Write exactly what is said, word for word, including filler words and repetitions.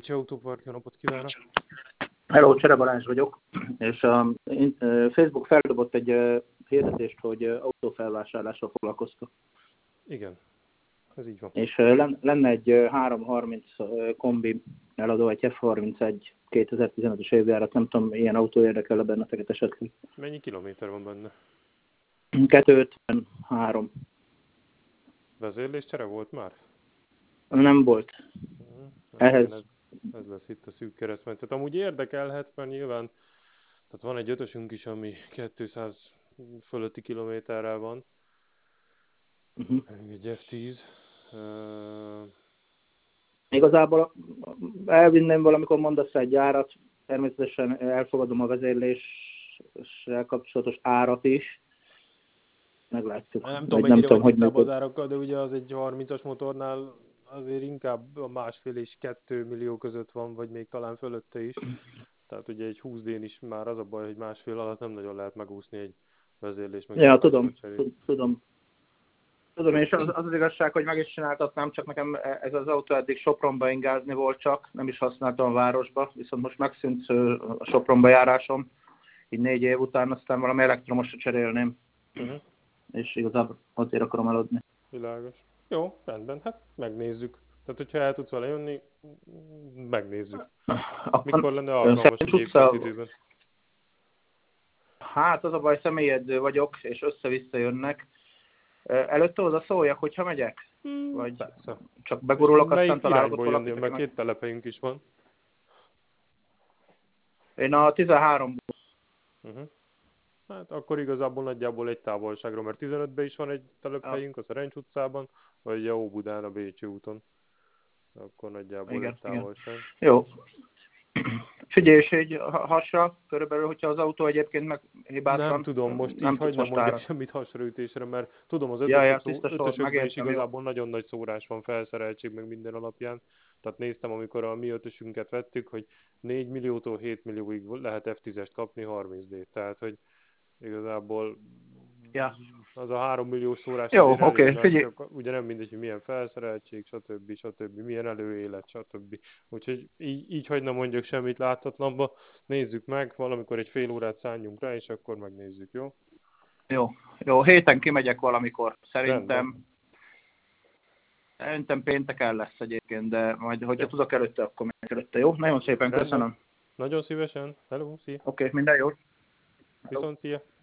Bécsi Autópark, jó napot kívánok! Hello, Csere Balázs vagyok, és a Facebook feldobott egy hirdetést, hogy autófelvásárlással foglalkoztok. Igen, ez így van. És lenne egy háromszázharminc kombi eladó, egy F harmincegy kétezer-tizenötös évjárat, nem tudom, ilyen autó érdekel benneteket esetleg. Mennyi kilométer van benne? kétszázötvenhárom. Vezérléscsere volt már? Nem volt. Uh-huh. Ehhez... Igen, ez, ez lesz itt a szűk keresztmetszet. Amúgy érdekelhet, mert nyilván tehát van egy ötösünk is, ami kétszáz fölötti kilométerrel van. Uh-huh. Egy F tíz. Uh... Igazából elvinném valamikor mondasz egy árat, természetesen elfogadom a vezérléssel kapcsolatos árat is. Meglátjuk. Nem tudom, nem tudom, hogy tisztában az árakkal, de ugye az egy harmincas motornál azért inkább a másfél és kettő millió között van, vagy még talán fölötte is. Tehát ugye egy húsz dén is már az a baj, hogy másfél alatt nem nagyon lehet megúszni egy vezérlés. Meg ja, tudom, tudom. Tudom, és az, az az igazság, hogy meg is csináltatnám, csak nekem ez az autó eddig Sopronba ingázni volt csak, nem is használtam a városba, viszont most megszűnt a Sopronba járásom, így négy év után, aztán valami elektromosra cserélném. Uh-huh. És igazából azért akarom eladni. Világos. Jó, rendben, hát megnézzük. Tehát, hogyha el tudsz vele jönni, megnézzük. Mikor lenne alkalmas egyébként időben? Hát az a baj, személyedző vagyok, és össze-vissza jönnek. Előtte oda szóljak, hogyha megyek? Hmm, Vagy persze. csak begurulok, aztán találok ott valakit? Jönni, mert két telepelyünk is van. Én a tizenháromból. Uh-huh. Hát akkor igazából nagyjából egy távolságról, mert tizenötben is van egy telephelyünk, a Szerencs utcában, vagy a Óbudán a Bécsi úton. Akkor nagyjából igen, egy távolság. Igen. Jó. Figyelj, és egy hasra, körülbelül, hogyha az autó egyébként meg hibátlan. Nem tudom, most nem így hogy nem mondjak semmit hasraütésre, mert tudom az ötösök, ja, ja, ötösökben is igazából jó. Nagyon nagy szórás van, felszereltség meg minden alapján. Tehát néztem, amikor a mi ötösünket vettük, hogy négy milliótól hét millióig lehet F tízest kapni harminc dét. Tehát, hogy igazából ja. az a három milliós szórás jó, oké, okay, figyelj. Csak ugye nem mindegy, hogy milyen felszereltség, stb. stb. Milyen előélet, stb. Úgyhogy így, így hogy nem mondjak semmit láthatatlanba, nézzük meg, valamikor egy fél órát szálljunk rá, és akkor megnézzük, jó? Jó, jó, héten kimegyek valamikor, szerintem. Rendben. Szerintem pénteken lesz egyébként, de majd, hogyha ja. tudok előtte, akkor megyek előtte, jó? Nagyon szépen Rendben. köszönöm. Nagyon szívesen. Hello, szia. Oké, okay, minden jó. Viszont szia.